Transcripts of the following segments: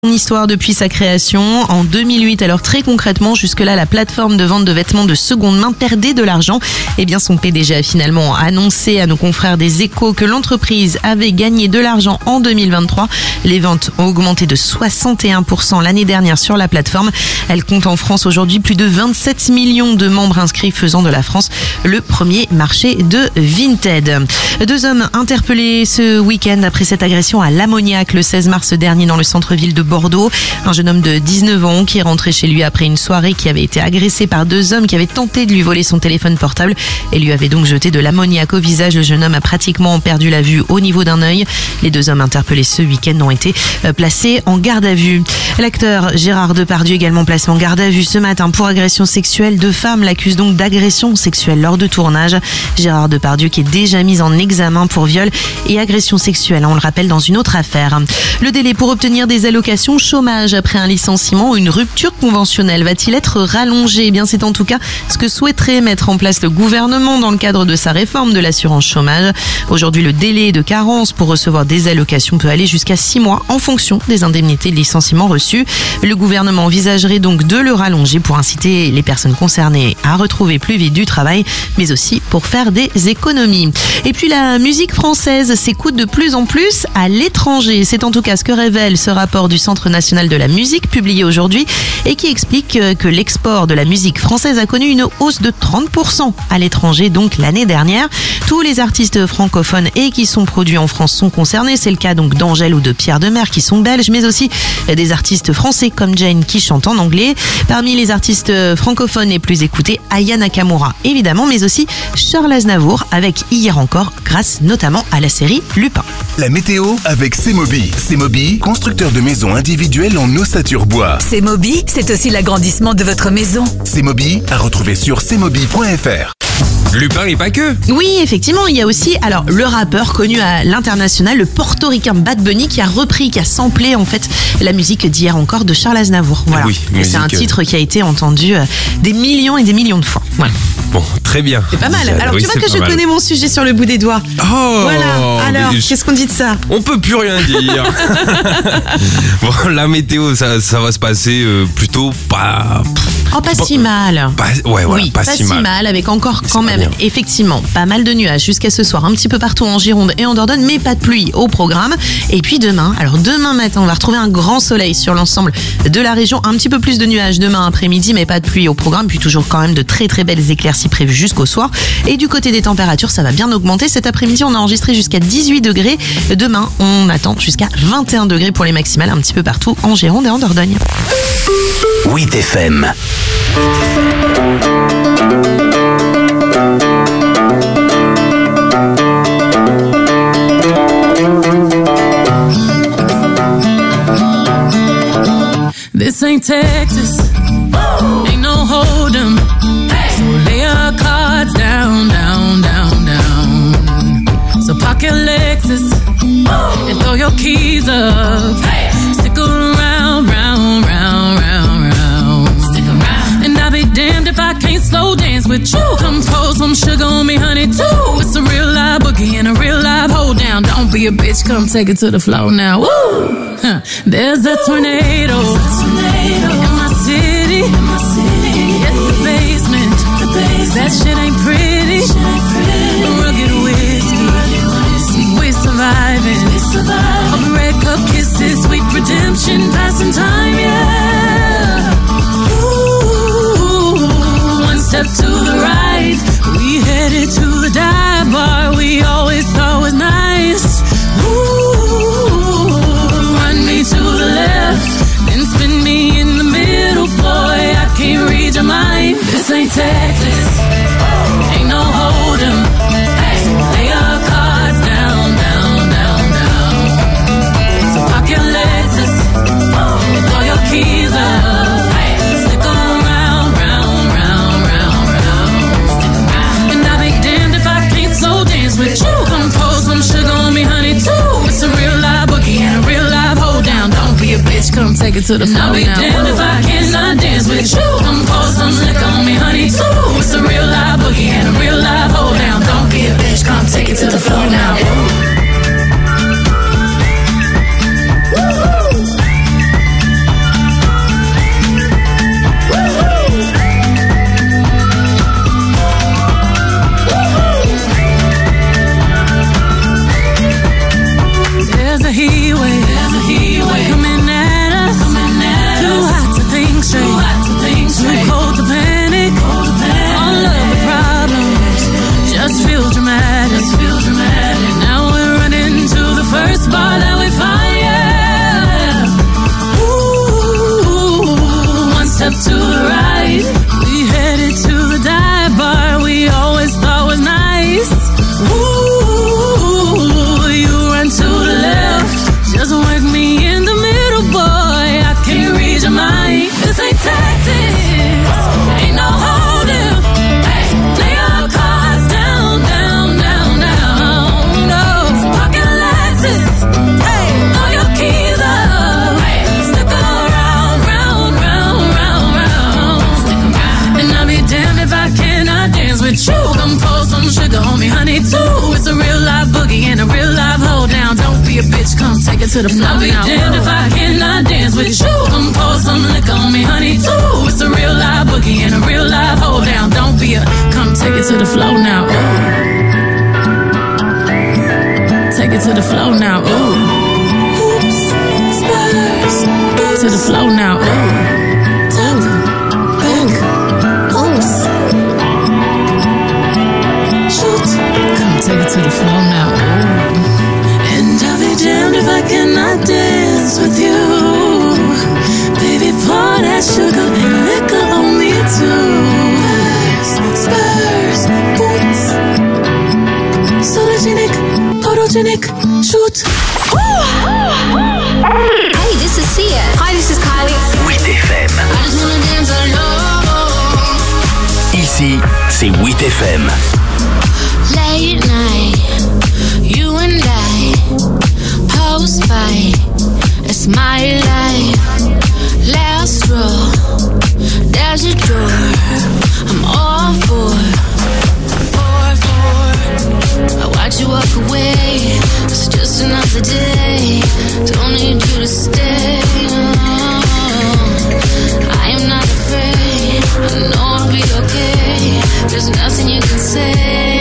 Une histoire depuis sa création en 2008. Alors très concrètement, jusque-là, la plateforme de vente de vêtements de seconde main perdait de l'argent. Eh bien, son PDG a finalement annoncé à nos confrères des Échos que l'entreprise avait gagné de l'argent en 2023. Les ventes ont augmenté de 61% l'année dernière sur la plateforme. Elle compte en France aujourd'hui plus de 27 millions de membres inscrits, faisant de la France le premier marché de Vinted. 2 hommes interpellés ce week-end après cette agression à l'ammoniac le 16 mars dernier dans le centre-ville de Bordeaux. Un jeune homme de 19 ans qui est rentré chez lui après une soirée qui avait été agressé par 2 hommes qui avaient tenté de lui voler son téléphone portable et lui avaient donc jeté de l'ammoniac au visage. Le jeune homme a pratiquement perdu la vue au niveau d'un œil. Les 2 hommes interpellés ce week-end ont été placés en garde à vue. L'acteur Gérard Depardieu également placé en garde à vue ce matin pour agression sexuelle. 2 femmes l'accusent donc d'agression sexuelle lors de tournage. Gérard Depardieu qui est déjà mis en examen pour viol et agression sexuelle, on le rappelle, dans une autre affaire. Le délai pour obtenir des allocations chômage après un licenciement ou une rupture conventionnelle va-t-il être rallongé? Eh bien, c'est en tout cas ce que souhaiterait mettre en place le gouvernement dans le cadre de sa réforme de l'assurance chômage. Aujourd'hui, le délai de carence pour recevoir des allocations peut aller jusqu'à 6 mois en fonction des indemnités de licenciement reçues. Le gouvernement envisagerait donc de le rallonger pour inciter les personnes concernées à retrouver plus vite du travail, mais aussi pour faire des économies. Et puis la musique française s'écoute de plus en plus à l'étranger. C'est en tout cas ce que révèle ce rapport du Centre national de la musique publié aujourd'hui et qui explique que l'export de la musique française a connu une hausse de 30% à l'étranger donc l'année dernière. Tous les artistes francophones et qui sont produits en France sont concernés. C'est le cas donc d'Angèle ou de Pierre Demers qui sont belges, mais aussi des artistes français comme Jane qui chante en anglais. Parmi les artistes francophones les plus écoutés, Aya Nakamura évidemment, mais aussi Charles Aznavour avec Hier encore, grâce notamment à la série Lupin. La météo avec Semobi. Semobi, constructeur de maisons individuelles en ossature bois. Semobi, c'est aussi l'agrandissement de votre maison. Semobi, à retrouver sur semobi.fr. Lupin et pas que. Oui, effectivement, il y a aussi le rappeur connu à l'international, le portoricain Bad Bunny, qui a repris, qui a samplé en fait la musique d'Hier encore de Charles Aznavour. Voilà. Oui, et c'est un titre qui a été entendu des millions et des millions de fois. Voilà. Bon, très bien. C'est pas mal. Alors oui, tu vois que je connais mon sujet sur le bout des doigts. Oh, voilà. Alors, qu'est-ce qu'on dit de ça? On peut plus rien dire. Bon, la météo, ça va se passer plutôt pas... pas si mal. Pas si mal. Avec encore quand même, effectivement, pas mal de nuages jusqu'à ce soir, un petit peu partout en Gironde et en Dordogne, mais pas de pluie au programme. Et puis demain matin, on va retrouver un grand soleil sur l'ensemble de la région. Un petit peu plus de nuages demain après-midi, mais pas de pluie au programme. Puis toujours quand même de très très belles éclaircies prévues jusqu'au soir. Et du côté des températures, ça va bien augmenter. Cet après-midi, on a enregistré jusqu'à 18 degrés. Demain, on attend jusqu'à 21 degrés pour les maximales, un petit peu partout en Gironde et en Dordogne. 8 FM. This ain't Texas, ain't no hold'em. So lay your cards down, down, down, down. So park your Lexus and throw your keys up. Stick around, round, round, round, round. Stick around. And I'll be damned if I can't slow dance with you. Come pour some sugar on me, honey, too. It's a real live boogie and a real live hold down. Don't be a bitch, come take it to the floor now. Woo! There's a tornado in my city. Hit the basement. That shit ain't pretty. Rugged whiskey. We surviving. All red cup kisses, sweet redemption, passing time, yeah. Ooh, one step to the right, we headed to the dive bar we always thought was nice. Ooh, run me to the left, then spin me in the middle, boy, I can't read your mind. This ain't Texas, ain't no hold'em. Lay your cards down, down, down, down. So park your Lexus, throw your keys up. Stick around, round, round, round, round. And I'll be damned if I can't slow dance with you. Come pour some sugar on me, honey, too. It's a real live boogie and a real live hold down. Don't be a bitch, come take it to the floor now. I'll be damned if I cannot dance with you. Come pour some liquor on me, honey, too. It's a real live boogie and a real live hold down. Don't be a bitch, come take it to the floor now. to the flow. I'll be damned if I cannot dance with you. Come pour some liquor on me, honey, too. It's a real live boogie and a real live hold down. Don't be a, come take it to the flow now. Ooh. Take it to the flow now. Ooh. Oops, spurs. To the flow now. Ooh. Take it to the floor now. Ooh. And I'll be damned if I cannot dance with you. Baby, pour that sugar and liquor on me too. Spurs, boots. Sologenic, photogenic, shoot. Hey, this is Sia. Hi, this is Kylie. WIT FM. I just wanna dance alone. Ici, c'est WIT FM. Late night, you and I, post-fight, it's my life. Last row, there's a door, I'm all for. I watch you walk away, it's just another day, don't need you to stay. I am not afraid, I know I'll be okay, there's nothing you can say.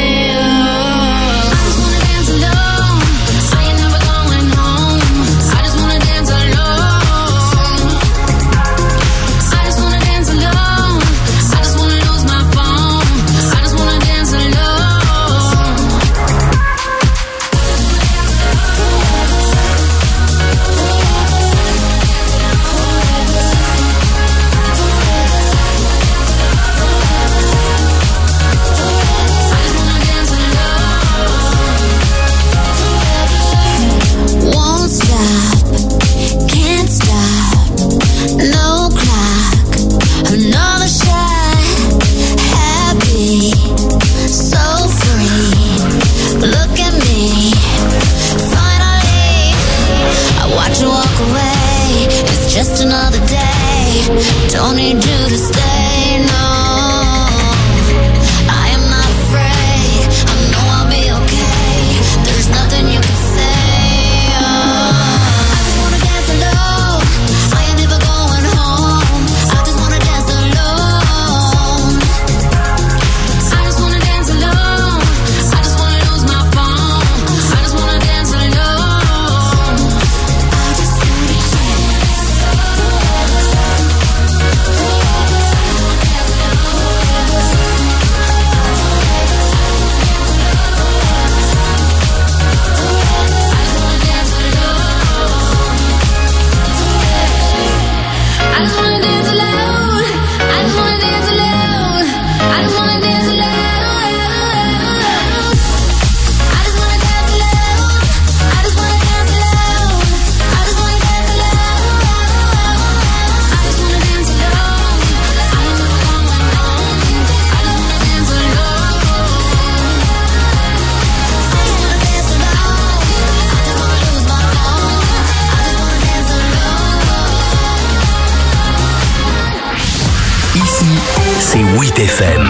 Just another day, don't need you to stay, no. I am not afraid, I know I'll be okay, there's nothing you can say, I just wanna dance alone, I ain't never going home, I just wanna dance alone. I just wanna dance alone, I just wanna lose my phone, I just wanna dance alone. I just wanna dance. C'est WIT FM.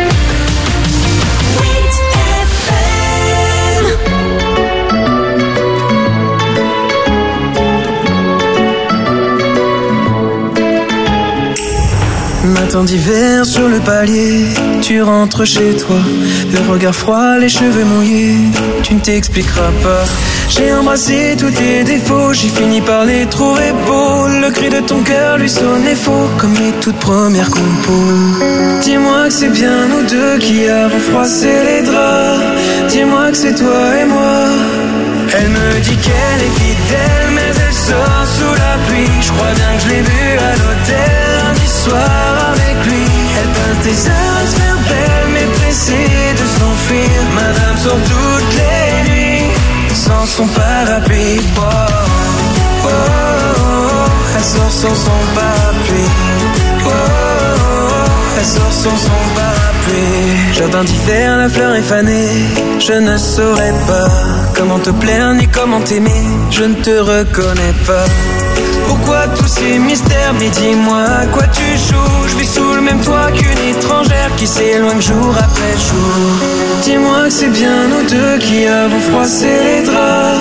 Matin d'hiver sur le palier, tu rentres chez toi, le regard froid, les cheveux mouillés, tu ne t'expliqueras pas. J'ai embrassé tous tes défauts, j'ai fini par les trouver beaux. Le cri de ton cœur lui sonnait faux, comme les toutes premières compos. Dis-moi que c'est bien nous deux qui avons froissé les draps. Dis-moi que c'est toi et moi. Elle me dit qu'elle est fidèle, mais elle sort sous la pluie. Je crois bien que je l'ai vue à l'hôtel lundi soir avec lui. Elle peint tes heures à se faire belle, mais pressée de s'enfuir. Madame sort toutes les nuits sans son parapluie. Oh, oh, oh, elle sort sans son parapluie. Oh, oh, elle sort sans son parapluie. Jardin d'hiver, la fleur est fanée. Je ne saurais pas comment te plaire ni comment t'aimer. Je ne te reconnais pas. Pourquoi tous ces mystères? Mais dis-moi à quoi tu joues. Je vis sous le même toit qu'une étrangère qui s'éloigne jour après jour. Dis-moi que c'est bien nous deux qui avons froissé les draps.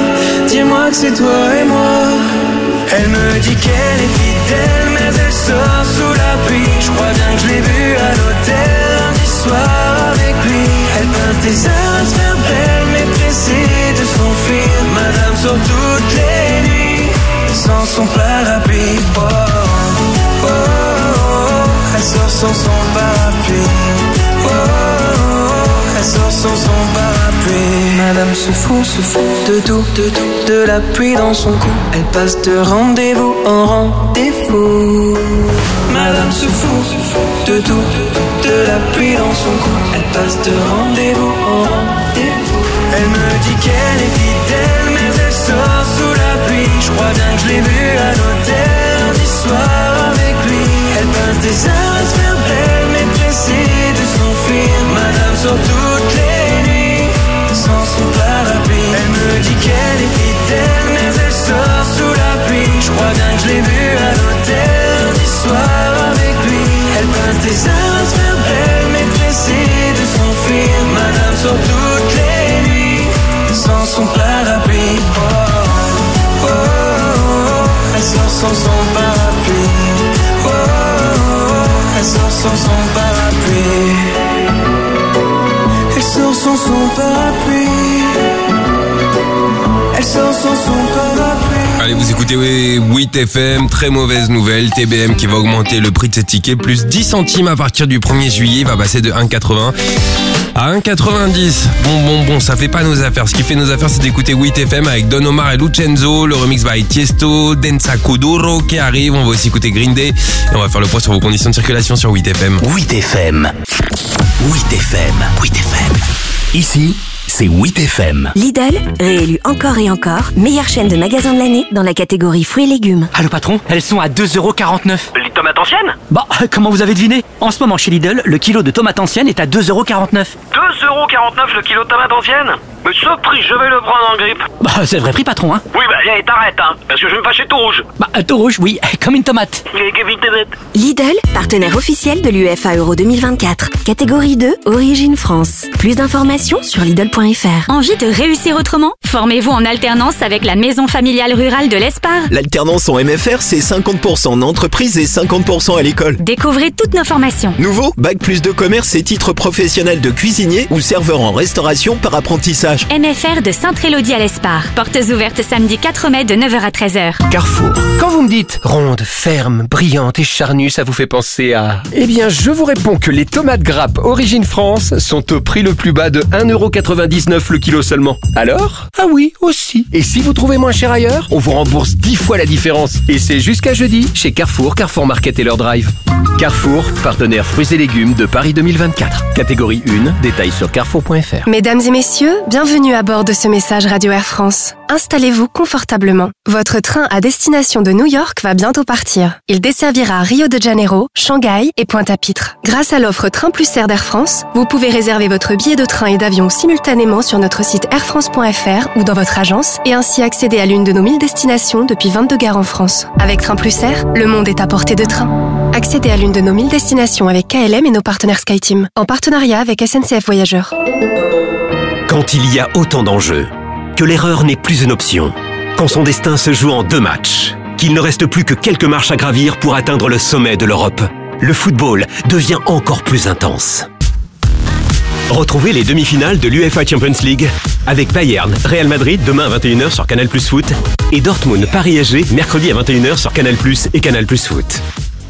dis-moi que c'est toi et moi. Elle me dit qu'elle est fidèle, mais elle sort sous la pluie. Je crois bien que je l'ai vue à l'hôtel lundi soir avec lui. Elle peint tes heures à se faire belle, mais pressée de s'enfuir. Madame sort toutes les nuits sans son parapluie. Oh, oh, oh, oh. Elle sort sans son parapluie. Oh, oh, oh. Elle sort sans son parapluie. Madame se fout de tout, de la pluie dans son cou. Elle passe de rendez-vous en rendez-vous. Madame se fout de tout, de la pluie dans son cou. Elle passe de rendez-vous en rendez-vous. Elle me dit qu'elle est fidèle, mais elle sort sous la pluie. Je crois bien que je l'ai vue à l'hôtel lundi soir avec lui. Elle passe des heures à se faire belle, mais pressée de s'enfuir. Madame sort toutes les nuits sans son parapluie. Elle me dit qu'elle est fidèle, mais elle sort sous la pluie. Je crois bien que je l'ai vue à l'hôtel lundi soir avec lui. Elle passe des heures à se faire belle, mais pressée de s'enfuir. Madame sort toutes les nuits sans son parapluie. Oh, oh, oh, oh. Elle sort sans son parapluie. Oh, oh, oh. Elle sort sans son parapluie. Elle sort sans son parapluie. Elle sort sans son parapluie. Allez, vous écoutez 8FM, très mauvaise nouvelle, TBM qui va augmenter le prix de ses tickets, plus 10 centimes à partir du 1er juillet, il va passer de 1,80 à 1,90. Bon, ça fait pas nos affaires. Ce qui fait nos affaires, c'est d'écouter 8FM avec Don Omar et Lucenzo, le remix by Tiesto, Densa Kuduro qui arrive, on va aussi écouter Green Day, et on va faire le point sur vos conditions de circulation sur 8FM. 8FM. 8FM. 8FM. Ici, c'est 8FM. Lidl, réélu encore et encore, meilleure chaîne de magasins de l'année dans la catégorie fruits et légumes. Allô patron, elles sont à 2,49€. Les tomates anciennes ? Bah, comment vous avez deviné ? En ce moment chez Lidl, le kilo de tomates anciennes est à 2,49€. 2,49€ le kilo de tomates anciennes ? Mais ce prix, je vais le prendre en grippe. Bah, c'est le vrai prix patron, hein. Oui, bah, allez, t'arrêtes, hein, parce que je vais me fâcher tout rouge. Bah, tout rouge, oui, comme une tomate. Lidl, partenaire officiel de l'UEFA Euro 2024. Catégorie 2, Origine France. Plus d'informations sur Lidl.fr. Envie de réussir autrement ? Formez-vous en alternance avec la Maison familiale rurale de l'Espar. L'alternance en MFR, c'est 50% en entreprise et 50% à l'école. Découvrez toutes nos formations. Nouveau, Bac+2 commerce et titre professionnel de cuisinier ou serveur en restauration par apprentissage. MFR de Sainte-Élodie à l'Espar. Portes ouvertes samedi 4 mai de 9h à 13h. Carrefour. Quand vous me dites ronde, ferme, brillante et charnue, ça vous fait penser à... Eh bien, je vous réponds que les tomates grappes Origine France sont au prix le plus bas de 1,99€ le kilo seulement. Alors ? Ah oui, aussi. Et si vous trouvez moins cher ailleurs, on vous rembourse 10 fois la différence. Et c'est jusqu'à jeudi chez Carrefour, Carrefour Market et leur drive. Carrefour, partenaire fruits et légumes de Paris 2024. Catégorie 1, détails sur carrefour.fr. Mesdames et messieurs, bienvenue à bord de ce message Radio Air France. Installez-vous confortablement. Votre train à destination de New York va bientôt partir. Il desservira Rio de Janeiro, Shanghai et Pointe-à-Pitre. Grâce à l'offre Train Plus Air d'Air France, vous pouvez réserver votre billet de train et d'avion simultanément sur notre site airfrance.fr ou dans votre agence et ainsi accéder à l'une de nos 1000 destinations depuis 22 gares en France. Avec Train Plus Air, le monde est à portée de train. Accédez à l'une de nos 1000 destinations avec KLM et nos partenaires SkyTeam, en partenariat avec SNCF Voyageurs. Quand il y a autant d'enjeux, que l'erreur n'est plus une option, quand son destin se joue en 2 matchs, qu'il ne reste plus que quelques marches à gravir pour atteindre le sommet de l'Europe, le football devient encore plus intense. Retrouvez les demi-finales de l'UEFA Champions League avec Bayern, Real Madrid demain à 21h sur Canal+ Foot et Dortmund Paris SG mercredi à 21h sur Canal+ et Canal+ Foot.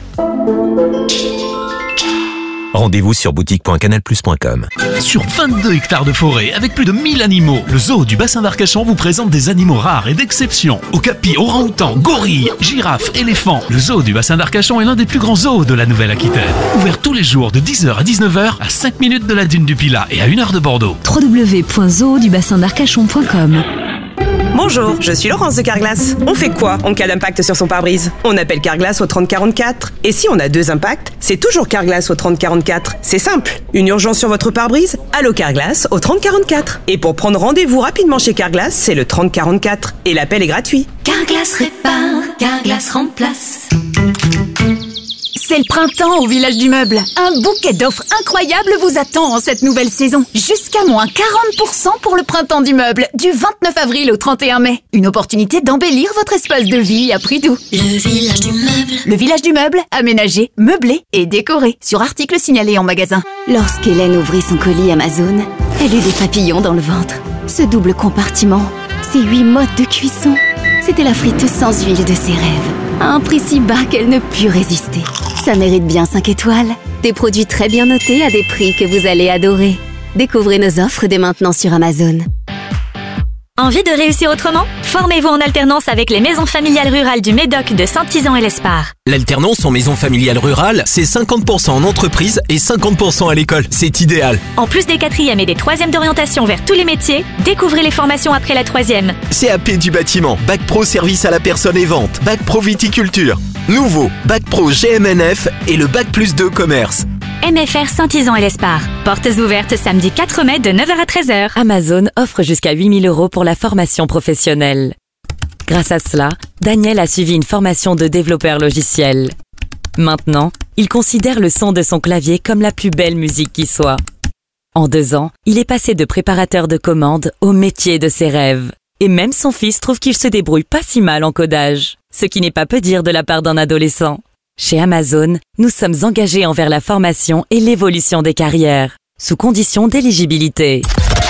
Rendez-vous sur boutique.canalplus.com. Sur 22 hectares de forêt, avec plus de 1000 animaux, le zoo du bassin d'Arcachon vous présente des animaux rares et d'exception. Okapis, orang-outans, gorilles, girafes, éléphants. Le zoo du bassin d'Arcachon est l'un des plus grands zoos de la Nouvelle-Aquitaine. Ouvert tous les jours de 10h à 19h, à 5 minutes de la dune du Pilat et à 1 heure de Bordeaux. www.zoodubassindarcachon.com. Bonjour, je suis Laurence de Carglass. On fait quoi en cas d'impact sur son pare-brise ? On appelle Carglass au 3044. Et si on a 2 impacts, c'est toujours Carglass au 3044. C'est simple. Une urgence sur votre pare-brise ? Allô Carglass au 3044. Et pour prendre rendez-vous rapidement chez Carglass, c'est le 3044. Et l'appel est gratuit. Carglass répare, Carglass remplace. C'est le printemps au Village du Meuble. Un bouquet d'offres incroyables vous attend en cette nouvelle saison. Jusqu'à moins 40% pour le printemps du meuble, du 29 avril au 31 mai. Une opportunité d'embellir votre espace de vie à prix doux. Le Village du Meuble. Le Village du Meuble, aménagé, meublé et décoré. Sur article signalé en magasin. Lorsqu'Hélène ouvrit son colis Amazon, elle eut des papillons dans le ventre. Ce double compartiment, ces 8 modes de cuisson, c'était la frite sans huile de ses rêves. À un prix si bas qu'elle ne put résister. Ça mérite bien 5 étoiles. Des produits très bien notés à des prix que vous allez adorer. Découvrez nos offres dès maintenant sur Amazon. Envie de réussir autrement? Formez-vous en alternance avec les maisons familiales rurales du Médoc de Saint-Isan et l'Espar. L'alternance en maison familiale rurale, c'est 50% en entreprise et 50% à l'école. C'est idéal. En plus des 4e et des 3e d'orientation vers tous les métiers, découvrez les formations après la 3e. CAP du bâtiment, Bac Pro service à la personne et vente, Bac Pro viticulture. Nouveau, Bac Pro GMNF et le Bac plus 2 commerce. MFR Saint-Isan et l'Espar. Portes ouvertes samedi 4 mai de 9h à 13h. Amazon offre jusqu'à 8 000 € pour la formation professionnelle. Grâce à cela, Daniel a suivi une formation de développeur logiciel. Maintenant, il considère le son de son clavier comme la plus belle musique qui soit. En 2 ans, il est passé de préparateur de commandes au métier de ses rêves. Et même son fils trouve qu'il se débrouille pas si mal en codage. Ce qui n'est pas peu dire de la part d'un adolescent. Chez Amazon, nous sommes engagés envers la formation et l'évolution des carrières, sous condition d'éligibilité.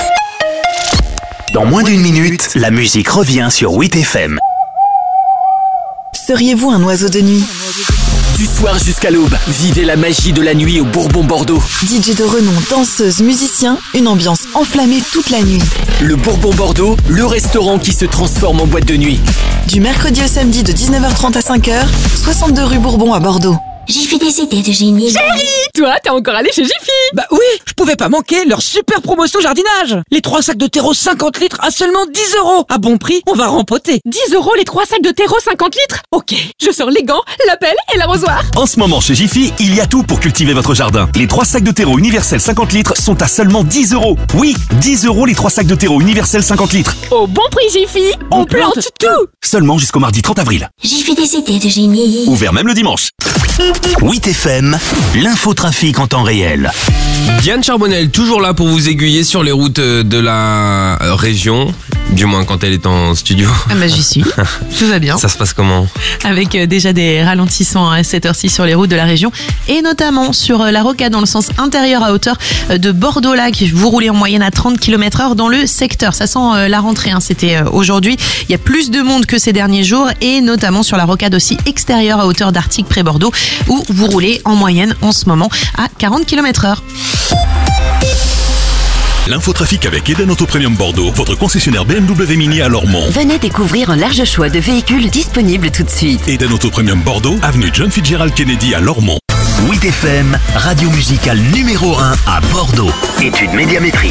Dans moins d'1 minute, la musique revient sur 8FM. Seriez-vous un oiseau de nuit? Du soir jusqu'à l'aube, vivez la magie de la nuit au Bourbon Bordeaux. DJ de renom, danseuse, musicien, une ambiance enflammée toute la nuit. Le Bourbon Bordeaux, le restaurant qui se transforme en boîte de nuit. Du mercredi au samedi de 19h30 à 5h, 62 rue Bourbon à Bordeaux. J'ai fait des idées de génie. Chérie, toi, t'es encore allé chez Jiffy? Bah oui, je pouvais pas manquer leur super promotion jardinage. Les 3 sacs de terreau 50 litres à seulement 10 €. À bon prix, on va rempoter. 10 € les 3 sacs de terreau 50 litres? Ok, je sors les gants, la pelle et l'arrosoir. En ce moment chez Jiffy, il y a tout pour cultiver votre jardin. Les 3 sacs de terreau universel 50 litres sont à seulement 10 €. Oui, 10 € les 3 sacs de terreau universel 50 litres. Au bon prix Jiffy, on plante tout. Seulement jusqu'au mardi 30 avril. J'ai fait des idées de génie. Ouvert même le dimanche. 8FM, l'infotrafic en temps réel. Diane Charbonnel, toujours là pour vous aiguiller sur les routes de la région, du moins quand elle est en studio. Ah bah j'y suis, tout va bien. Ça se passe comment? Avec déjà des ralentissements à cette heure-ci sur les routes de la région et notamment sur la rocade dans le sens intérieur à hauteur de Bordeaux-Lac. Vous roulez en moyenne à 30 km/h dans le secteur. Ça sent la rentrée, hein. C'était aujourd'hui. Il y a plus de monde que ces derniers jours et notamment sur la rocade aussi extérieure à hauteur d'Artic près Bordeaux où vous roulez en moyenne en ce moment à 40 km/h. L'infotrafic avec Eden Auto Premium Bordeaux, votre concessionnaire BMW Mini à Lormont. Venez découvrir un large choix de véhicules disponibles tout de suite. Eden Auto Premium Bordeaux, avenue John Fitzgerald Kennedy à Lormont. 8FM, radio musicale numéro 1 à Bordeaux. Étude médiamétrie.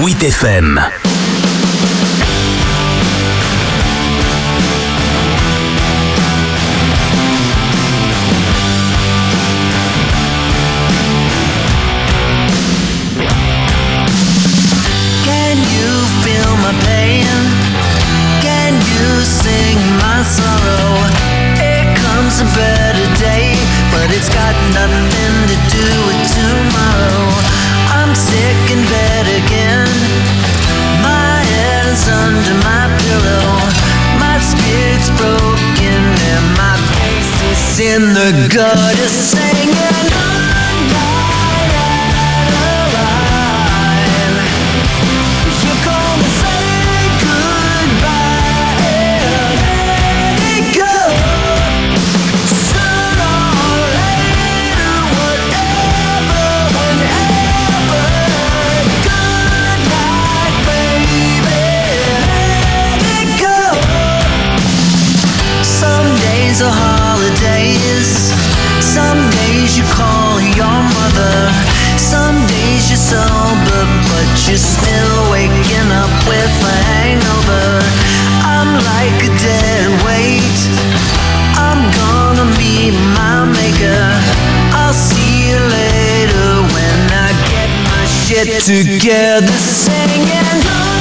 8 FM. Can you feel my pain? Can you sing my sorrow? Here comes a better day, but it's got nothing to do with tomorrow. I'm sick in bed again. My head's under my pillow. My spirit's broken and my face is in the gutter singing. Are holidays. Some days you call your mother. Some days you're sober, but you're still waking up with a hangover. I'm like a dead weight. I'm gonna meet my maker. I'll see you later when I get my shit together, singing.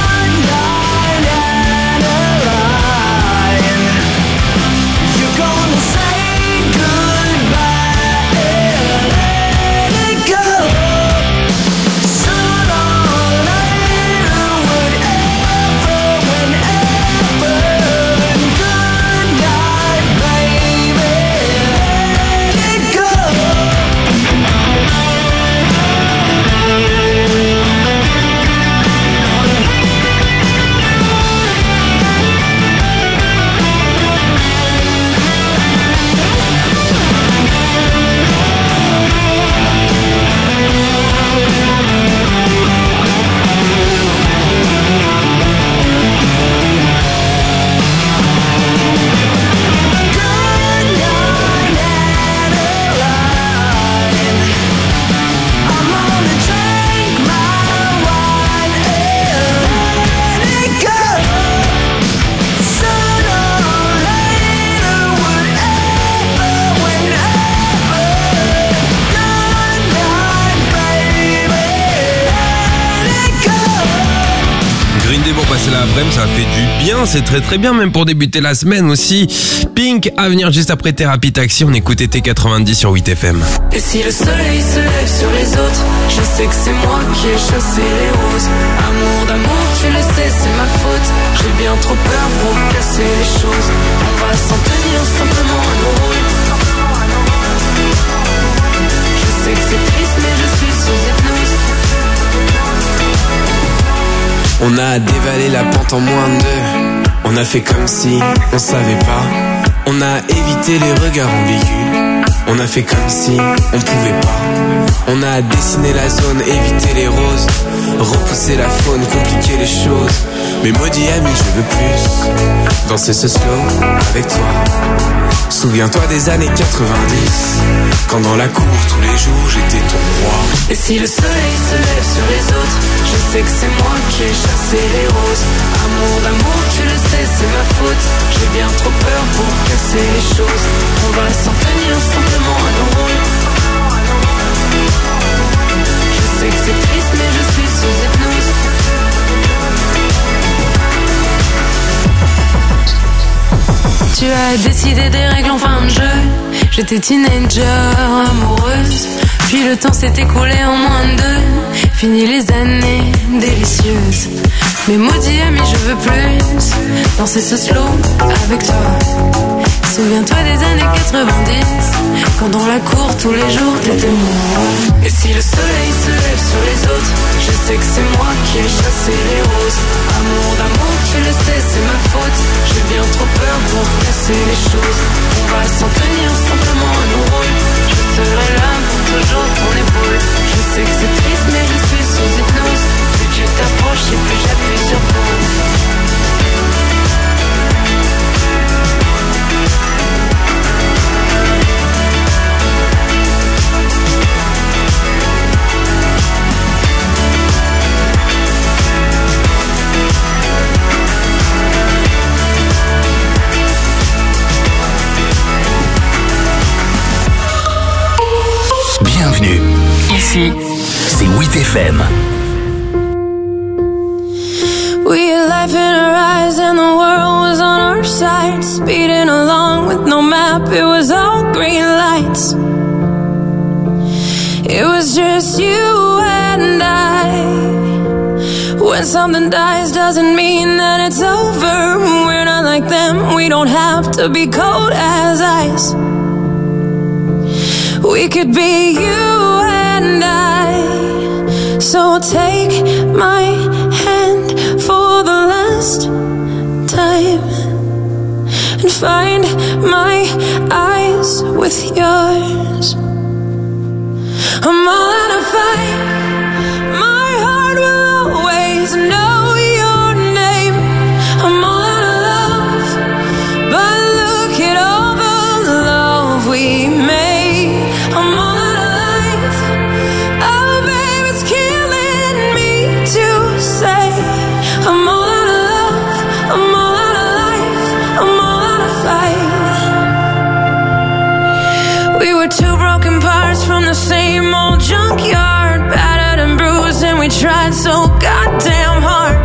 Passer l'après-midi, ça fait du bien, c'est très très bien, même pour débuter la semaine aussi. Pink à venir juste après Thérapie Taxi, on écoute T90 sur 8 FM. Et si le soleil se lève sur les autres, je sais que c'est moi qui ai chassé les roses. Amour d'amour, tu le sais, c'est ma faute. J'ai bien trop peur pour casser les choses. On va s'en tenir simplement à nos rôles. Je sais que c'est triste, mais je suis sous hypnose. On a dévalé la pente en moins de 2. On a fait comme si on savait pas. On a évité les regards ambigus. On a fait comme si on pouvait pas. On a dessiné la zone, évité les roses. Repousser la faune, compliquer les choses. Mais maudit ami, je veux plus danser ce slow avec toi. Souviens-toi des années 90, quand dans la cour tous les jours j'étais ton roi. Et si le soleil se lève sur les autres, je sais que c'est moi qui ai chassé les roses. Amour d'amour, tu le sais, c'est ma faute. J'ai bien trop peur pour casser les choses. On va s'en tenir simplement à nos rôles. Je sais que c'est triste, mais je suis sous hypnose. Tu as décidé des règles en fin de jeu. J'étais teenager, amoureuse. Puis le temps s'est écoulé en moins de 2. Fini les années délicieuses. Mais maudit ami, je veux plus danser ce slow avec toi. Souviens-toi des années 90, quand dans la cour tous les jours t'étais moi. Et si le soleil se lève sur les autres, je sais que c'est moi qui ai chassé les roses. Amour d'amour, tu le sais, c'est ma faute. J'ai bien trop peur pour casser les choses. On va s'en tenir simplement à nos rôles. Je serai là pour toujours ton épaule. Je sais que c'est triste, mais je suis sous hypnose. Plus tu t'approches et plus j'appuie sur pause. Ici, c'est 8FM. We had life in our eyes and the world was on our side. Speeding along with no map, it was all green lights. It was just you and I. When something dies doesn't mean that it's over. We're not like them, we don't have to be cold as ice. We could be you and I. So take my hand for the last time and find my eyes with yours. I'm all out of fight. My heart will always know your name. I'm all out of love, but look at all the love we made. I'm all out of life. Oh, babe, it's killing me to say. I'm all out of love. I'm all out of life. I'm all out of fight. We were two broken parts from the same old junkyard, battered and bruised, and we tried so goddamn hard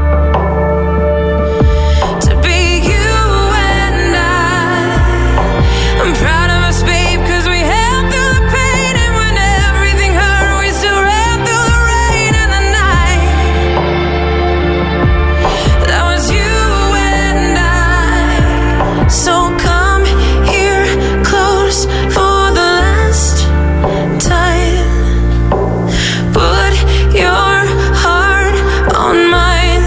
to be you and I. I'm proud of us, babe, 'cause we held through the pain, and when everything hurt, we still ran through the rain and the night. That was you and I. So come here close for the last time. Put your heart on mine.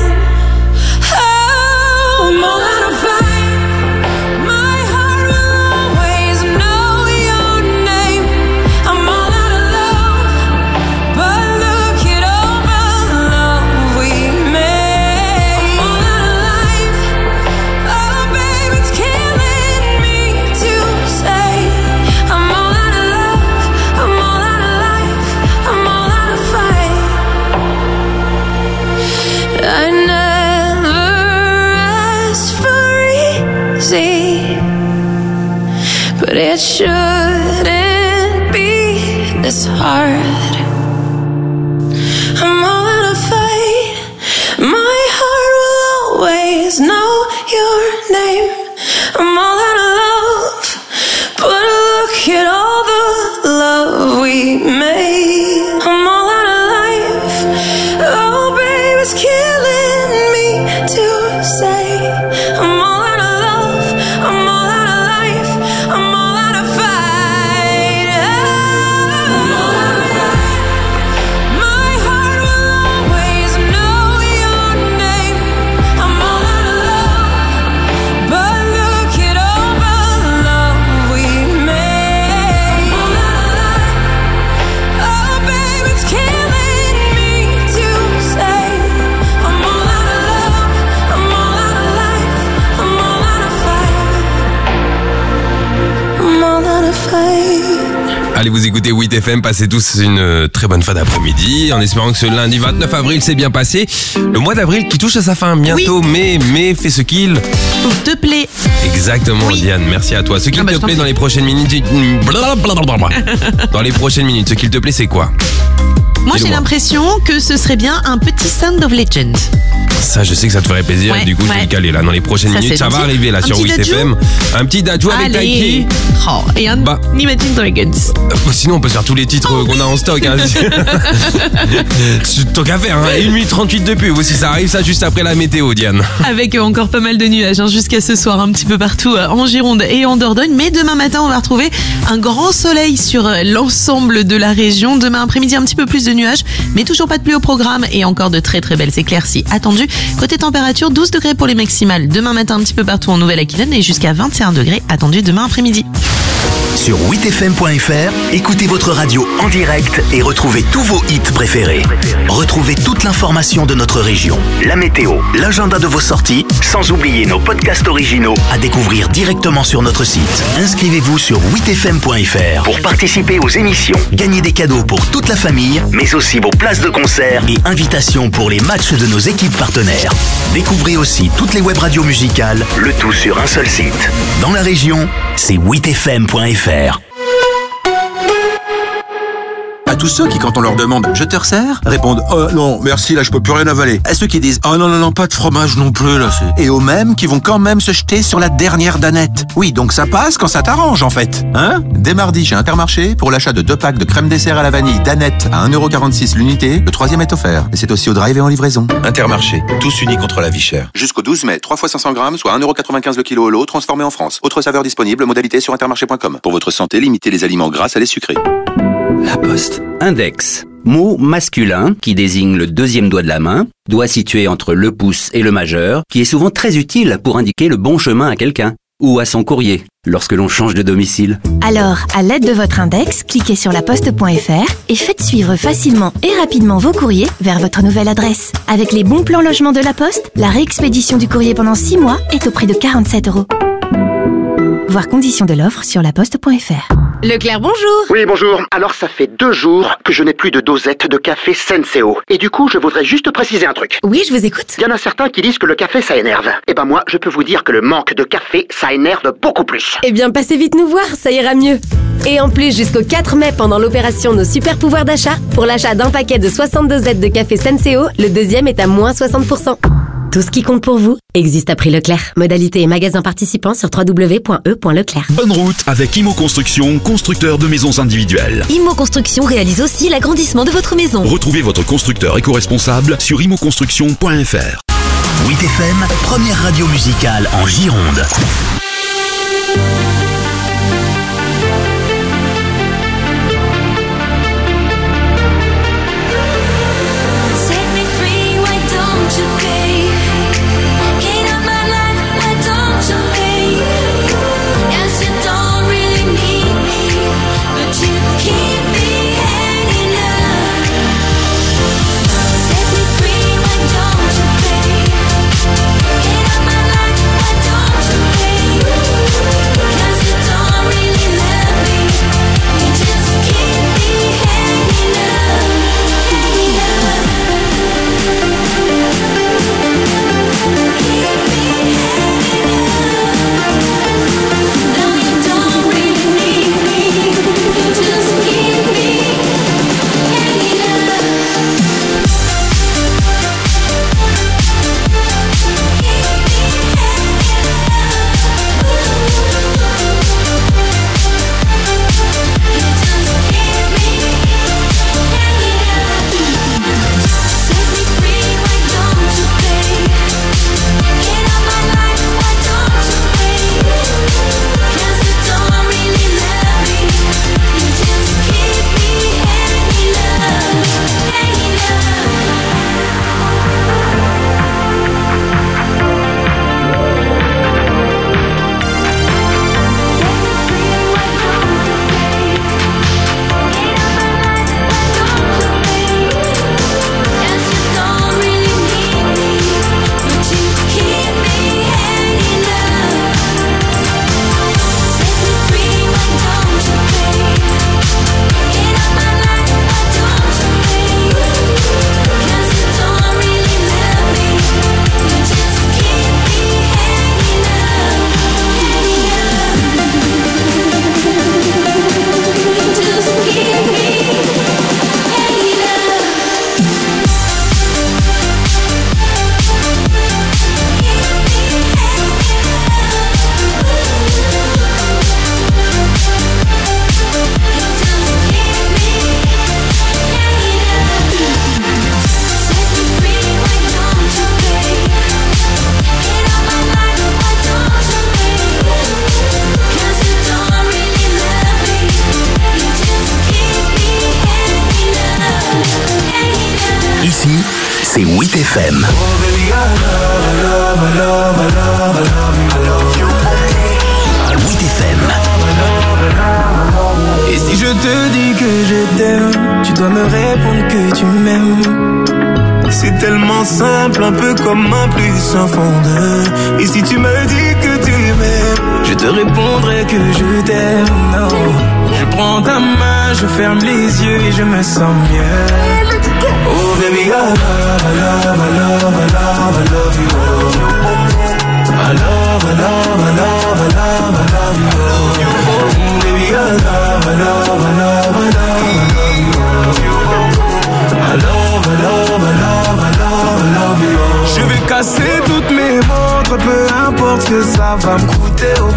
Oh, I'm all out of fight. My heart will always know your name. I'm all out of love, but look at all the love we made. I'm all out of life. Oh, babe, it's killing me to say. I'm all out of love. I'm all out of life. I'm all out of fight. I never asked for easy, but it shouldn't be this hard. I'm all out of fight. My heart will always know your name. I'm all out of love, but look at all the love we made. I'm all out of life. Oh, babe, it's killing me to say. I'm all out of love. I'm all out of life. I'm all out of fight. I'm all out of fight. My heart will always know your name. I'm all out of love, but look at all the love we made. I'm all out of life. Oh, babe, it's killing me to say. I'm all out of love. I'm all out of life. I'm all out of fight. I'm all out of fight. Allez, vous écoutez 8FM, passez tous une très bonne fin d'après-midi, en espérant que ce lundi 29 avril s'est bien passé. Le mois d'avril qui touche à sa fin bientôt, mais fait ce qu'il te plaît. Exactement, Diane, merci à toi. Ce qu'il te plaît dans les prochaines minutes, dans les prochaines minutes, ce qu'il te plaît, c'est quoi? Moi, j'ai l'impression que ce serait bien un petit Sound of Legend. Ça, je sais que ça te ferait plaisir, Ouais, et du coup, je vais le caler là. Dans les prochaines Ça, minutes, c'est ça va gentil. arriver là Un sur petit 8FM. Un petit Dadju avec Allez. Taiki. Oh, et un Imagine Dragons. Sinon, on peut se faire tous les titres qu'on a en stock. Hein. Tant qu'à faire, hein. 1 minute 38 de pub. Aussi, ça arrive ça juste après la météo, Diane. Avec encore pas mal de nuages jusqu'à ce soir, un petit peu partout en Gironde et en Dordogne. Mais demain matin, on va retrouver un grand soleil sur l'ensemble de la région. Demain après-midi, un petit peu plus de nuages, mais toujours pas de pluie au programme et encore de très très belles éclaircies attendues. Côté température, 12 degrés pour les maximales demain matin un petit peu partout en Nouvelle-Aquitaine et jusqu'à 21 degrés attendus demain après-midi. Sur 8fm.fr, écoutez votre radio en direct et retrouvez tous vos hits préférés. Retrouvez toute l'information de notre région, la météo, l'agenda de vos sorties, sans oublier nos podcasts originaux à découvrir directement sur notre site. Inscrivez-vous sur 8fm.fr pour participer aux émissions, gagner des cadeaux pour toute la famille, mais aussi vos places de concert et invitations pour les matchs de nos équipes partenaires. Découvrez aussi toutes les web radios musicales, le tout sur un seul site. Dans la région, c'est 8fm.fr. À tous ceux qui, quand on leur demande « Je te resserre ?» répondent « Oh non, merci, là je peux plus rien avaler ». À ceux qui disent « Oh non, pas de fromage non plus, là c'est... » Et aux mêmes qui vont quand même se jeter sur la dernière danette. Oui, donc ça passe quand ça t'arrange en fait. Hein ? Dès mardi chez Intermarché, pour l'achat de 2 packs de crème dessert à la vanille danette à 1,46€ l'unité, le 3e est offert. Et c'est aussi au drive et en livraison. Intermarché, tous unis contre la vie chère. Jusqu'au 12 mai, 3 fois 500 grammes, soit 1,95€ le kilo au lot, transformé en France. Autre saveur disponible, modalité sur intermarché.com. Pour votre santé, limitez les aliments gras à les sucrés. La Poste. Index. Mot masculin qui désigne le 2e doigt de la main, doigt situé entre le pouce et le majeur, qui est souvent très utile pour indiquer le bon chemin à quelqu'un ou à son courrier lorsque l'on change de domicile. Alors, à l'aide de votre index, cliquez sur laposte.fr et faites suivre facilement et rapidement vos courriers vers votre nouvelle adresse. Avec les bons plans logement de la Poste, la réexpédition du courrier pendant 6 mois est au prix de 47€. Voir conditions de l'offre sur laposte.fr. Leclerc, bonjour. Oui, bonjour. Alors, ça fait 2 jours que je n'ai plus de dosette de café Senseo. Et du coup, je voudrais juste préciser un truc. Oui, je vous écoute. Il y en a certains qui disent que le café, ça énerve. Eh ben moi, je peux vous dire que le manque de café, ça énerve beaucoup plus. Eh bien, passez vite nous voir, ça ira mieux. Et en plus, jusqu'au 4 mai, pendant l'opération Nos Super Pouvoirs d'achat, pour l'achat d'un paquet de 60 dosettes de café Senseo, le 2e est à moins 60%. Tout ce qui compte pour vous existe à prix Leclerc. Modalité et magasins participants sur www.e.leclerc. Bonne route avec Imo Construction, constructeur de maisons individuelles. Imo Construction réalise aussi l'agrandissement de votre maison. Retrouvez votre constructeur éco-responsable sur imoconstruction.fr. 8FM, première radio musicale en Gironde. C'est 8FM. 8FM. Et si je te dis que je t'aime, tu dois me répondre que tu m'aimes. C'est tellement simple, un peu comme un plus un fond de. Et si tu me dis que tu m'aimes, je te répondrai que je t'aime. Non, je prends ta main, je ferme les yeux et je me sens mieux. Oh baby, I love, I love, I love, I love, I love you. I love, I love, I love, I love, I love you. Baby, I love, I love, I love, I love, I love you. l'autre, peu importe ce que ça va me coûter, oh.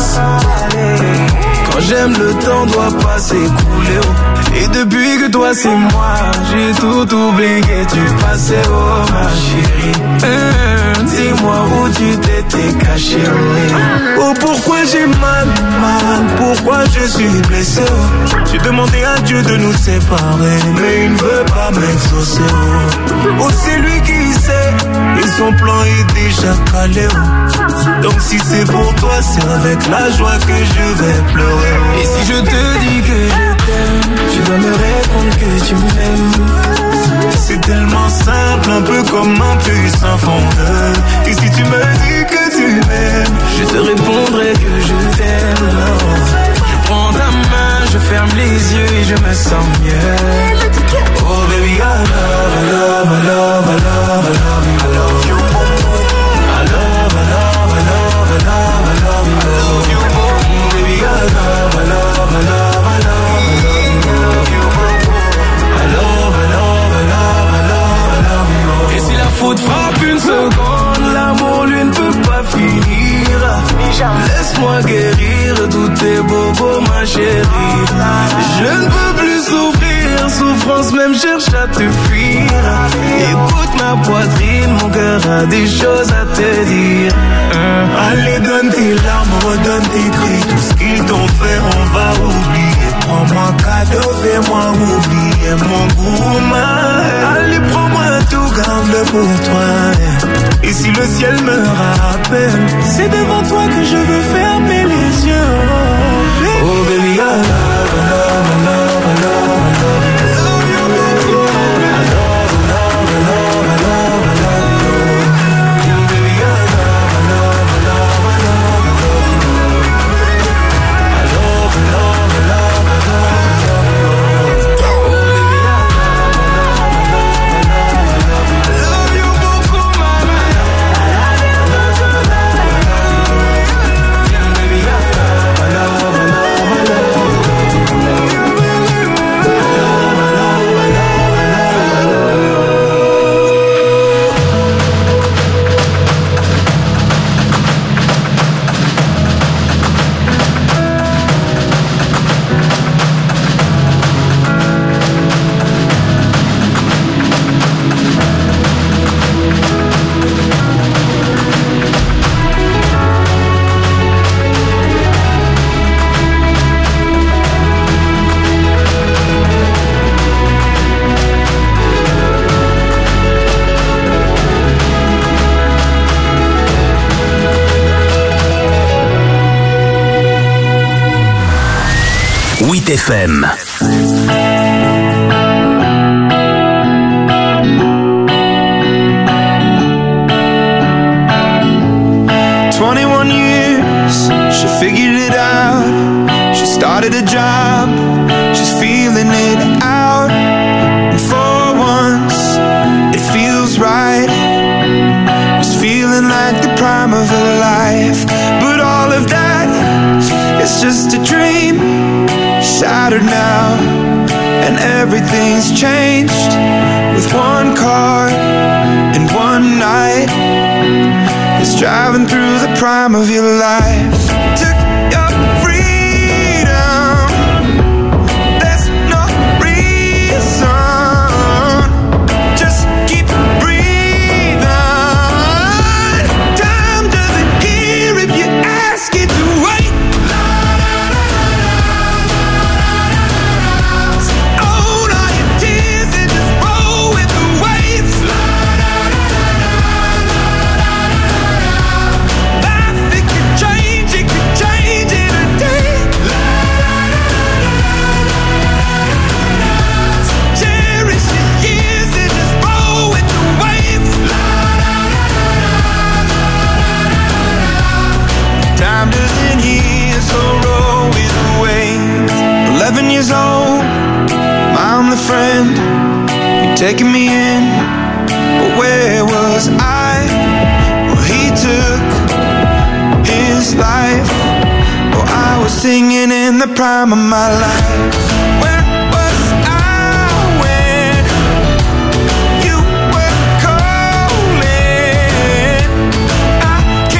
Quand j'aime, le temps doit pas s'écouler, oh. Et depuis que toi c'est moi, j'ai tout oublié, tu passais, oh ma chérie. Dis-moi où tu t'étais caché, oh. Oh, pourquoi j'ai mal, pourquoi je suis blessé, oh. J'ai demandé à Dieu de nous séparer, mais il ne veut pas m'exaucer, oh. Oh, c'est lui qui sait, et son plan est déjà calé, oh. Donc si c'est pour toi, c'est avec la joie que je vais pleurer, oh. Et si je te dis que je t'aime, tu dois me répondre que tu m'aimes. C'est tellement simple, un peu comme un puissant fondeur. Et si tu me dis que tu m'aimes, je te répondrai que je t'aime. Je prends ta main, je ferme les yeux et je me sens mieux. Oh baby, I love, I love, I love, I love, I love you. I love you. I love, I love, I love, I love, I love you. I love you. Baby, I love, I love, I love, I love, I love you. I love, I love, I love, I love, I love you. Et si la faute frappe une seconde, l'amour lui ne peut pas finir. Laisse-moi guérir tous tes bobos, ma chérie. Je ne peux plus souffrir, souffrance même cherche à te fuir. Écoute ma poitrine, mon cœur a des choses à te dire. Allez, donne tes larmes, redonne tes cris. Tout ce qu'ils t'ont fait, on va oublier. Prends-moi cadeau, fais-moi oublier mon goût. Allez, prends-moi tout, garde-le pour toi. Et si le ciel me rappelle, c'est devant toi que je veux fermer les yeux. Oh baby, I love, I love, I love, I love, I love you. I love, I love, I love, I love, I love you. Baby, I love, I love, I love, I love, I love you. I love, I love, I love, I love, I love you. Oh baby, I love, I love, I love, I love, I love you beaucoup, mama. FM. She figured it out. She started a job. She's feeling it out. And for once, it feels right. It's feeling like the prime of her life. But all of that is just a dream. Shattered now. And everything's changed. With one car and one night. It's driving through the prime of your life. Took your freedom. There's no reason. Just keep breathing. Time doesn't hear if you ask it to wait. Own all your tears and just roll with the waves. Life, it could change in a day. Cherish the years and just roll with the waves. Time doesn't heal, so roll with the waves. 11 years old, I'm the friend. You're taking me in, but where was I? Well, he took his life. Oh, I was singing in the prime of my life. Where was I when you were calling? I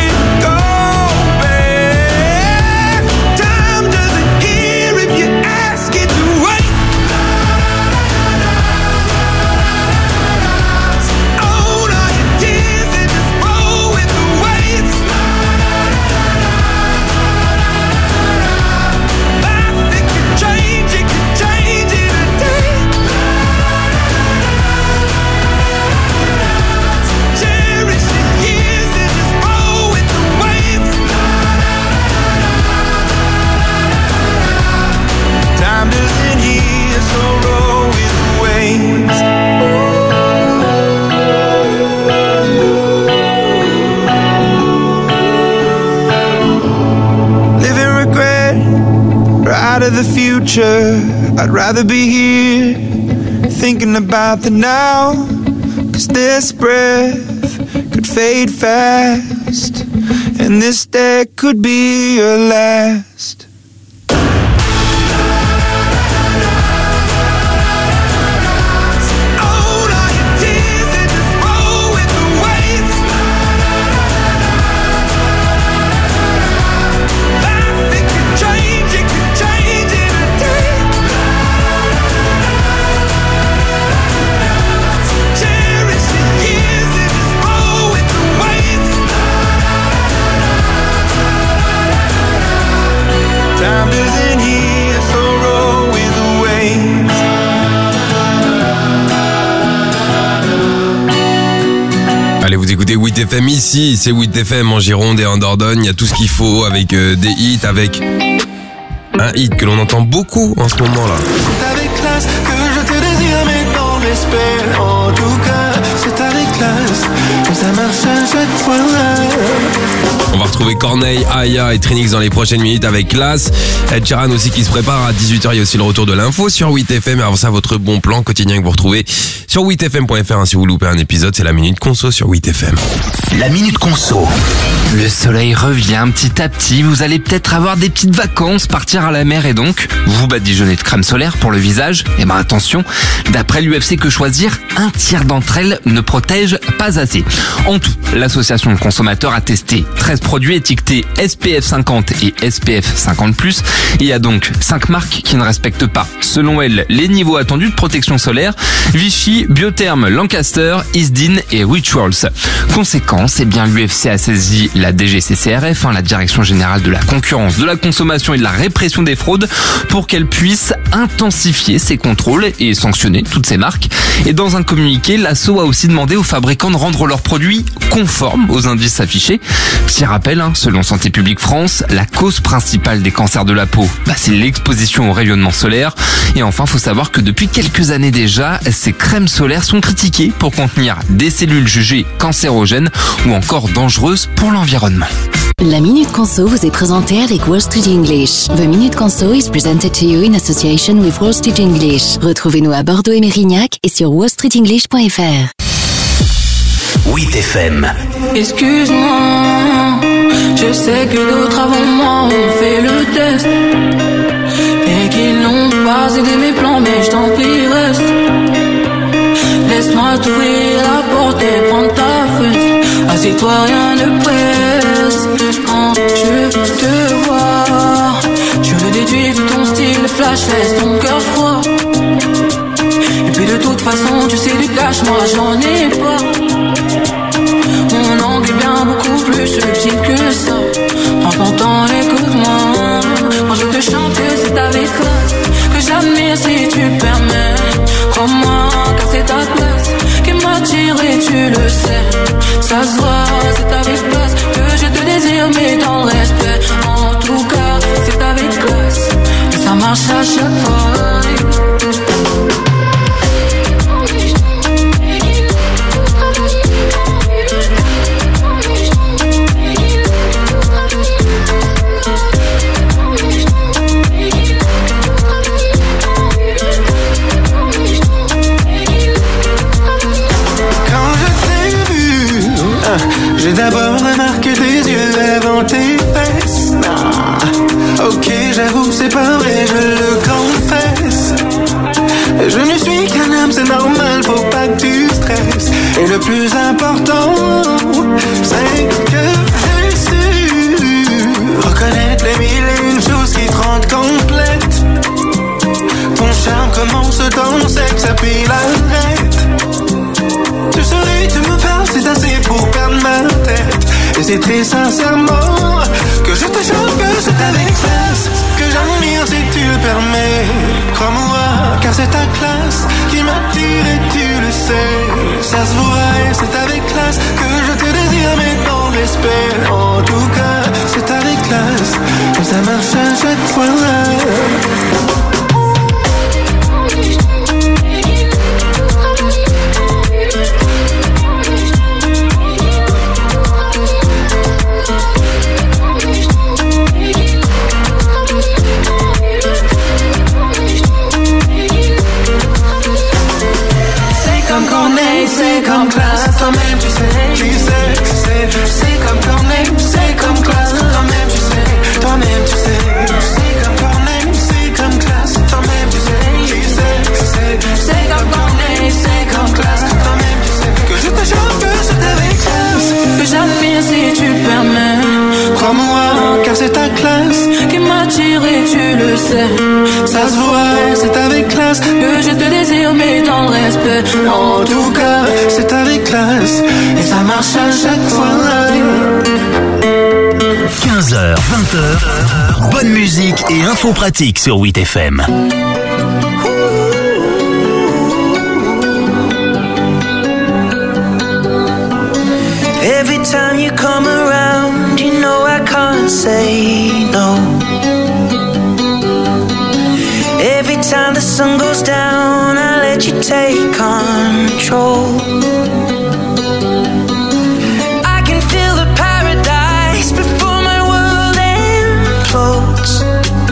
out of the future. I'd rather be here, thinking about the now. 'Cause this breath could fade fast, and this day could be your last. Allez, vous écoutez 8FM ici, c'est 8FM en Gironde et en Dordogne. Il y a tout ce qu'il faut avec des hits, avec un hit que l'on entend beaucoup en ce moment-là. C'est avec classe que je te désire, mais dans l'esprit. En tout cas, c'est avec classe que ça marche à chaque fois. On va retrouver Corneille, Aya et Trinix dans les prochaines minutes avec classe. Ed Sheeran aussi qui se prépare à 18h. Il y a aussi le retour de l'info sur 8FM. Et avant ça, votre bon plan quotidien que vous retrouvez sur 8fm.fr. Si vous loupez un épisode, c'est la Minute Conso sur 8FM. La Minute Conso. Le soleil revient petit à petit. Vous allez peut-être avoir des petites vacances, partir à la mer et donc vous badigeonnez de crème solaire pour le visage. Et ben attention, d'après l'UFC Que Choisir, un tiers d'entre elles ne protègent pas assez. En tout, l'association de consommateurs a testé 13 produits étiquetés SPF 50 et SPF 50+. Il y a donc 5 marques qui ne respectent pas, selon elles, les niveaux attendus de protection solaire: Vichy, Biotherm, Lancaster, Isdin et Rituals. Conséquence, eh bien l'UFC a saisi la DGCCRF, la Direction Générale de la Concurrence, de la Consommation et de la Répression des Fraudes, pour qu'elle puisse intensifier ses contrôles et sanctionner toutes ces marques. Et dans un communiqué, l'ASSO a aussi demandé aux fabricants de rendre leurs produits conformes aux indices affichés. Petit rappel, selon Santé publique France, la cause principale des cancers de la peau, c'est l'exposition au rayonnement solaire. Et enfin, faut savoir que depuis quelques années déjà, ces crèmes solaires sont critiquées pour contenir des cellules jugées cancérogènes ou encore dangereuses pour l'environnement. La Minute Conso vous est présentée avec Wall Street English. The Minute Conso is presented to you in association with Wall Street English. Retrouvez-nous à Bordeaux et Mérignac et sur wallstreetenglish.fr. 8FM. Excuse-moi, je sais que d'autres avant moi ont fait le test et qu'ils n'ont pas aidé mes plans, mais je t'en prie reste. Laisse-moi t'ouvrir la porte et prendre ta fesse. Assieds-toi, rien ne presse. Quand je te vois, je le déduis de ton style flash, laisse ton cœur froid. Et puis de toute façon, tu sais du cash, moi j'en ai pas. Mon angle est bien beaucoup plus subtil que ça. Prends ton temps, écoute-moi. Quand je te chante, c'est avec classe que j'admire si tu permets. Crois-moi, car c'est ta place qui m'attire et tu le sais. Ça se voit, c'est avec classe que je te désire, mais dans le respect. En tout cas, c'est avec classe que ça marche à chaque fois. J'ai d'abord remarqué tes yeux avant tes fesses. Ok, j'avoue, c'est pas vrai, je le confesse. Je ne suis qu'un homme, c'est normal, faut pas que tu stresses. Et le plus important, c'est que j'ai su reconnaître les mille et une choses qui te rendent complète. Ton charme commence dans le sexe, puis l'arrête. Tu souris, tu me parles, c'est assez pour perdre ma tête. Et c'est très sincèrement que je te jure que c'est avec classe que j'admire si tu le permets. Crois-moi, car c'est ta classe qui m'attire et tu le sais. Ça se voit et c'est avec classe que je te désire, mais dans le respect. En tout cas, c'est avec classe que ça marche à chaque fois. c'est ta classe qui m'attire et tu le sais. Ça se voit, c'est avec classe que je te désire mais dans le respect. En tout cas, c'est avec classe et ça marche à chaque fois. 15h, 20h, bonne musique et infos pratiques sur 8FM. Every time you come around, you know I can't say no. Every time the sun goes down, I let you take control. I can feel the paradise before my world implodes.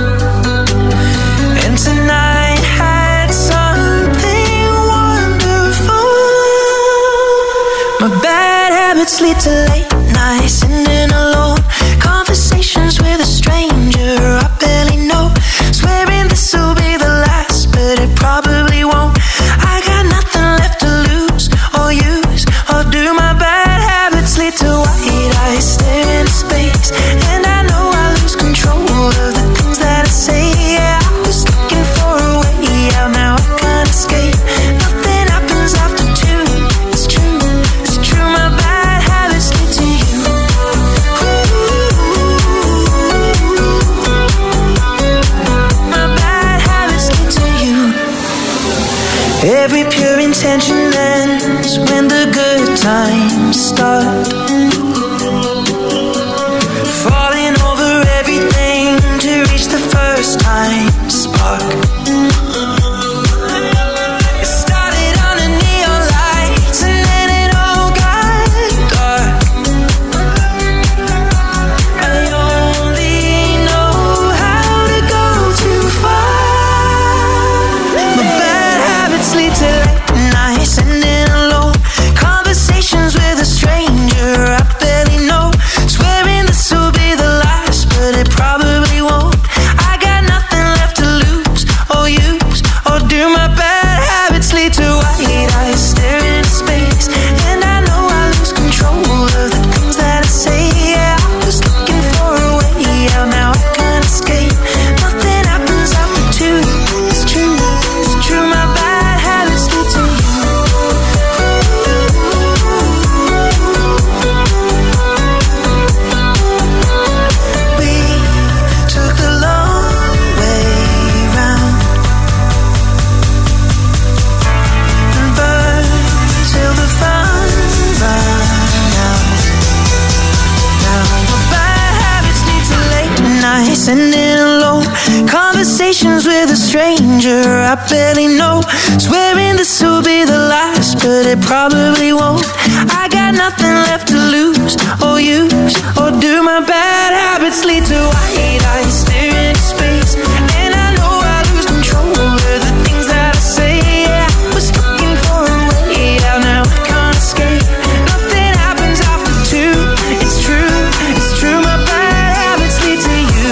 And tonight had something wonderful. My bad habits lead to late nights, sitting alone. Conversations with a stranger I barely know. Swearing this will be the last, but it probably won't. I got nothing left to lose or use or do. My bad habits lead to white eyes staring into space, and I know I lose control of the things that I say. Yeah, I was looking for a way out, now I can't escape. Nothing happens after two. It's true, it's true. My bad habits lead to you. My bad habits lead to you. Every pure intention ends when the good times start. Falling over everything to reach the first time spark. It started under neon lights and then it all got dark. I only know how to go too far. My bad habits lead to late nights, sitting alone. Conversations with a stranger I barely know. Swearing this will be the last, but it probably won't. I got nothing left to lose or use or do. My bad habits lead to white eyes staring into space, and I know I lose control of the things that I say. Yeah, I was looking for a way out, now I can't escape. Nothing happens after two. It's true, it's true. My bad habits lead to you. We took the long way round and burned till the fun ran out. Now my bad habits lead to late nights, sitting alone. Conversations with a stranger I barely know. Swearing this will be the last, but it probably won't. I got nothing left to lose or use or do. My bad habits lead to white eyes staring into space, and I know I lose control of the things that I say. Yeah, I was looking for a way out, now I can't escape. Nothing happens after two. It's true, it's true. My bad habits lead to you.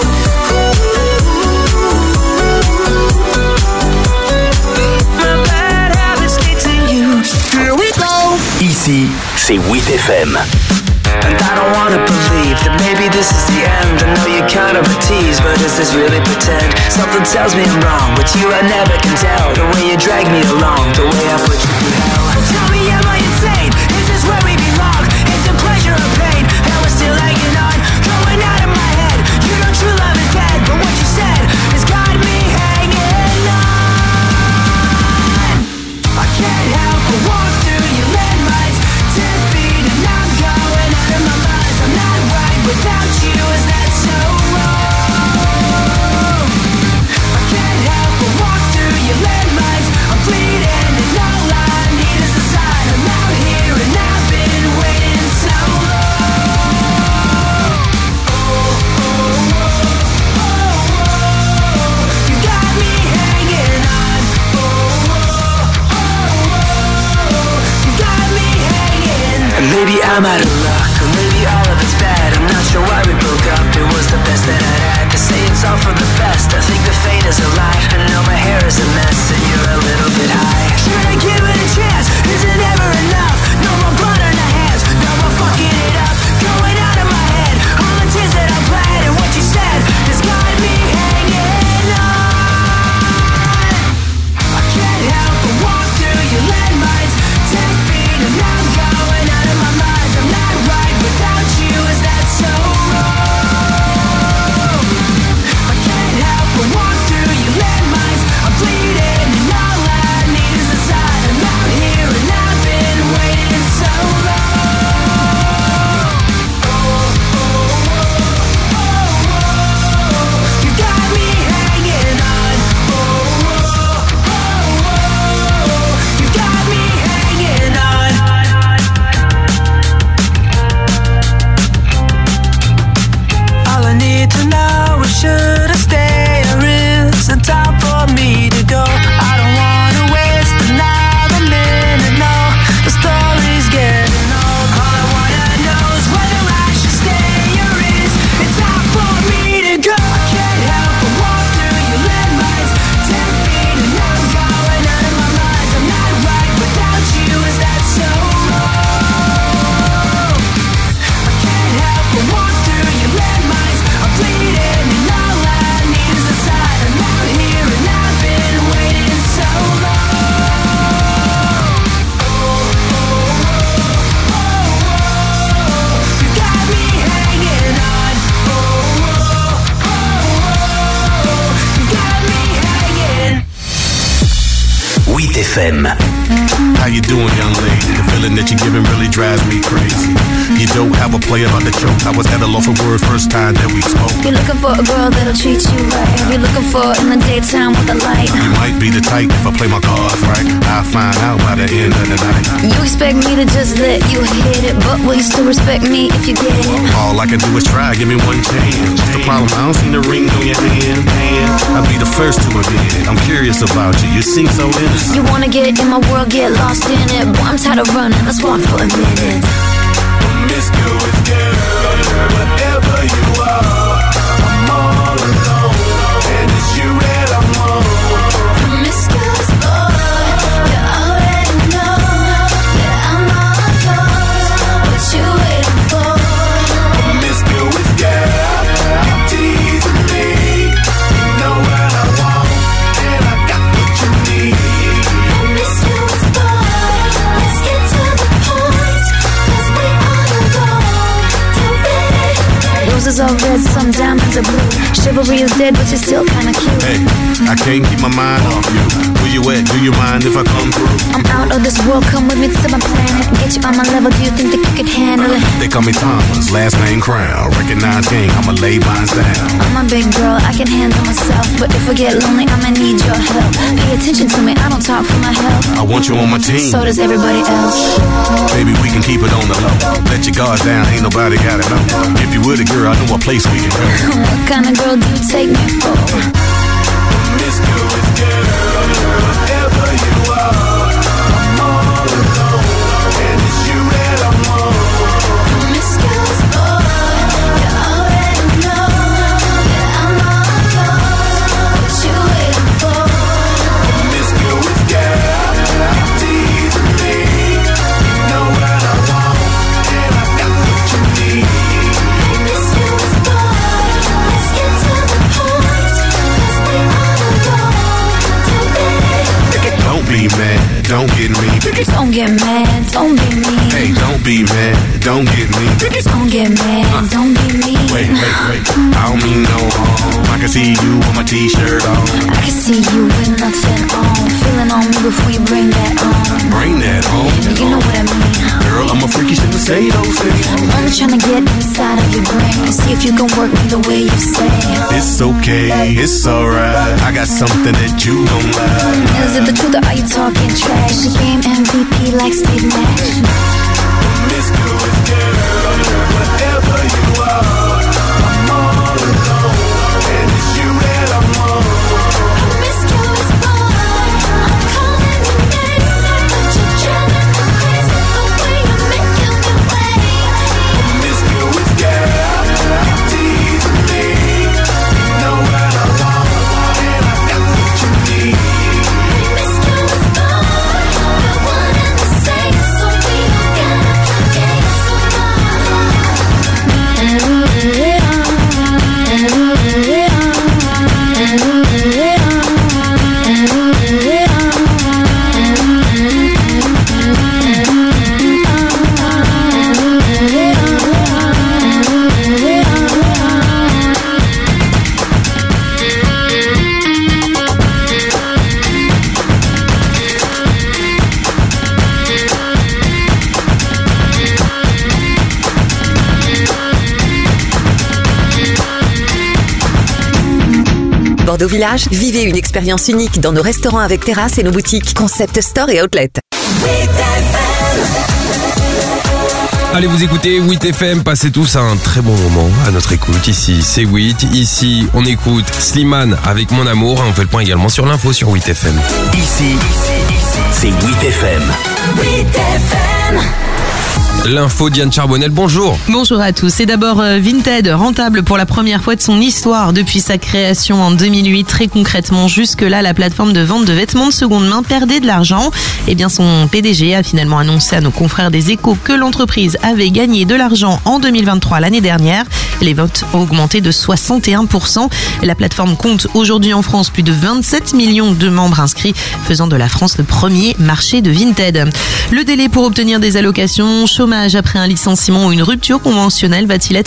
My bad habits lead to you. Here we go. Ici, c'est 8FM. And I don't wanna believe that maybe this is the end. I know you're kind of a tease, but is this really pretend? Something tells me I'm wrong, but you I never can tell. The way you drag me along, the way I put you through hell. Tell me, am I insane? Is this where we belong? Is it pleasure or pain? And we're still hanging on, going out of my head. You know true love is dead, but what you said has got me hanging on. I can't help but walk through your landmines, 10 feet and I'm going out of my mind. I'm not right without you, is that so wrong? I can't help but walk through your landmines. I'm bleeding and all I need is a sign. I'm out here and I've been waiting so long. You got me hanging on. You got me hanging. And maybe I'm out of luck, or maybe all of it's bad. I'm not sure why we broke up. It was the best that I'd had. To say it's all for the best, I think the fate is a lie. I know my hair is a mess and you're a little bit high. Should I give it a chance? Is it ever enough? No more blood on the hands, no more fucking it up. Going out of my head, all the tears that I bled. FM. How you doing, young lady? The feeling that you're giving really drives me crazy. You don't have a play about the choke. I was at a loss for words first time that we spoke. You're looking for a girl that'll treat you right. You're looking for in the daytime with the light. You might be the type if I play my cards right. I'll find out by the end of the night. You expect me to just let you hit it, but will you still respect me if you get it? All I can do is try, give me one chance. What's the problem? I don't see the ring on your hand. I'll be the first to admit it. I'm curious about you. You seem so innocent. You wanna get in my world, get lost in it. Boy, I'm tired of running. Let's walk for a minute. Promiscuous girl, whatever you are, I'm all alone, and it's you that I'm on. Promiscuous boy, you already know that I'm all yours. What you waiting for? Promiscuous girl, you're teasing me. You know what I want, and I got what you need. Promiscuous boy, let's get to the point, 'cause we all alone. You ready? Roses are red, some diamonds are blue. Chivalry is dead, but you're still kinda cute. Hey, I can't keep my mind off you. Where you at? Do you mind if I come through? I'm out of this world, come with me to my planet. Get you on my level, do you think that you could handle it? They call me Thomas, last name Crown. Recognize game, I'ma lay mines down. I'm a big girl, I can handle myself. But if I get lonely, I'ma need your help. Pay attention to me, I don't talk for my health. I want you on my team. So does everybody else. Baby, we can keep it on the low. Let your guard down, ain't nobody got it know. If you were the girl, I know a place we can go. What kind of girl do you take me for? Promiscuous girl, whatever you are, I'm all alone, and it's you that I'm on. Promiscuous boy, you already know that I'm all yours. What you waiting for? Promiscuous girl, you're teasing me. You know what I want, and I got what you need. Promiscuous boy, let's get to the point, 'cause we all alone. You ready? Don't be mad, don't get me. Don't get mad, don't be mean. Hey, don't be mad, don't get me. Don't get mad, don't be mean. Wait, I don't mean no harm. I can see you with my t-shirt on. I can see you with nothing on. Feeling on me before you bring that on. Bring that home. You know what I mean. Girl, I'm a freaky, shouldn't say those things. I'm only trying to get inside of your brain. See if you can work me the way you say. It's okay, it's alright. I got something that you don't like. Is it the truth or are you talking trash? You game MVP like Steve Nash. Promiscuous girl, whatever you are, I'm all alone, and it's you that I'm on. Promiscuous boy, I'm calling your name, but you're driving me crazy the way you're making me wait. Promiscuous girl, you're teasing me. You know what I want, and I got what you need. Promiscuous boy, we're one and the same, so we don't gotta play games no Bordeaux Village, vivez une expérience unique dans nos restaurants avec terrasse et nos boutiques Concept Store et Outlet. Allez, vous écoutez 8FM, passez tous un très bon moment à notre écoute. Ici, c'est 8. Ici, on écoute Slimane avec Mon Amour. Et on fait le point également sur l'info sur 8FM. Ici, c'est 8FM. 8FM. L'info, Diane Charbonnel, bonjour. Bonjour à tous. C'est d'abord Vinted, rentable pour la première fois de son histoire depuis sa création en 2008. Très concrètement, jusque-là, la plateforme de vente de vêtements de seconde main perdait de l'argent. Eh bien, son PDG a finalement annoncé à nos confrères des Échos que l'entreprise avait gagné de l'argent en 2023, l'année dernière. Les ventes ont augmenté de 61%. La plateforme compte aujourd'hui en France plus de 27 millions de membres inscrits, faisant de la France le premier marché de Vinted. Le délai pour obtenir des allocations chômage après un licenciement ou une rupture conventionnelle va-t-il être